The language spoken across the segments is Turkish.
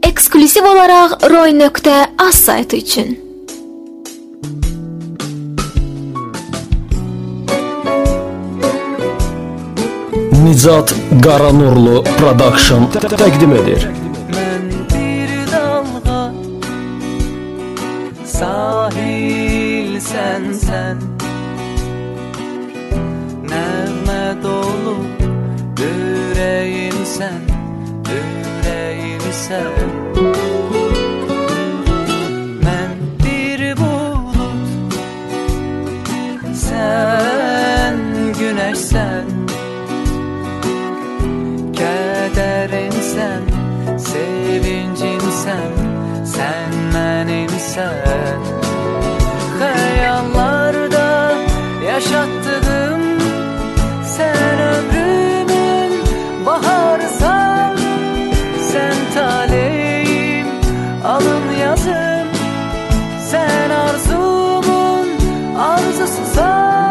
Eksklusiv olaraq Roy.az saytı üçün. Nicat Qaranurlu Production təqdim edir. Mən bir dalğa, sahil sən, nəğmə dolu ürəyim sən. Mən bir bulut, sən günəşsən. Kədərimsən, sevincimsən, sən mənimsən. Xəyallarda yaşatdığım, sən ömrümün baharısan. Sən taleyim, alın yazım, sən arzumun arzususan.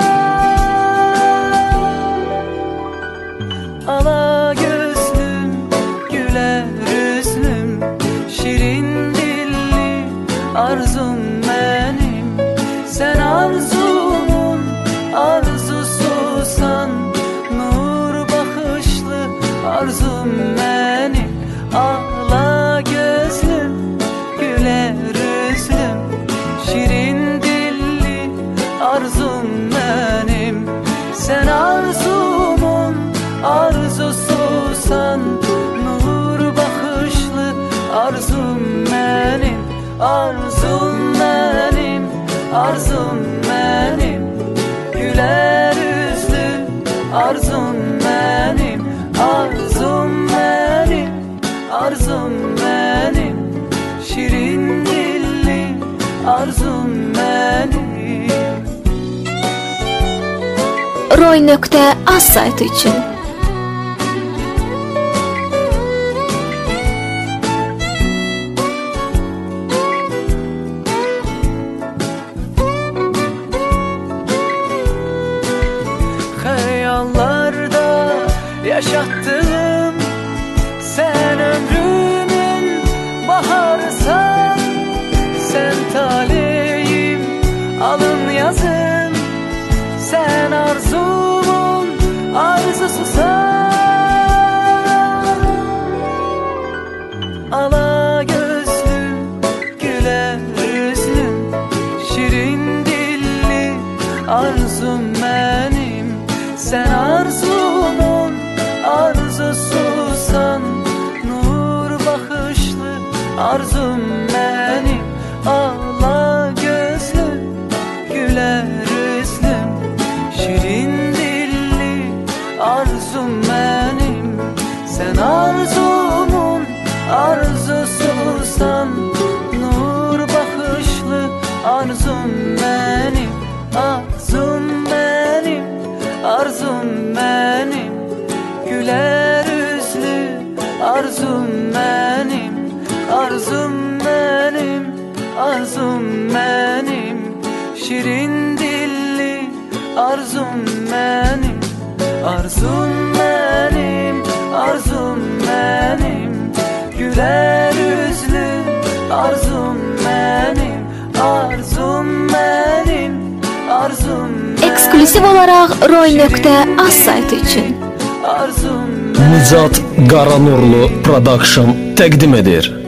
Ala gözlüm, güler üzlüm, şirin dilli arzum benim. Sen arzumun arzususan, nur bakışlı arzum benim. Ala gözlüm, güler üzlüm, şirin dilli arzum benim. Sen arzumun arzususan, nur bakışlı arzum benim. Arzum benim, arzum benim, güler yüzlü arzum benim. Arzum benim, arzum benim, şirin dilli arzum benim. Roy.az saytı üçün. Xəyallarda yaşattığım, sen ömrümün baharısan. Sen taleyim, alın yazım, sen arzumun arzususan. Ala gözlüm, güler yüzlüm, şirin dilli arzum benim. Sen arzumun arzususan, nur bakışlı arzum benim. Ala gözlüm, güler yüzlüm, şirin dilli arzum benim. Sen arzumun arzususan, nur bakışlı arzum benim. Arzum benim, arzum benim, güler yüzlü arzum benim. Arzum benim, arzum benim, şirin dilli arzum benim. Arzum benim, arzum benim, güler yüzlü arzum benim. Arzum benim, arzum benim. Eksklusiv olaraq Roy.az saytı üçün. Arzum Nicat Qaranurlu Production təqdim edir.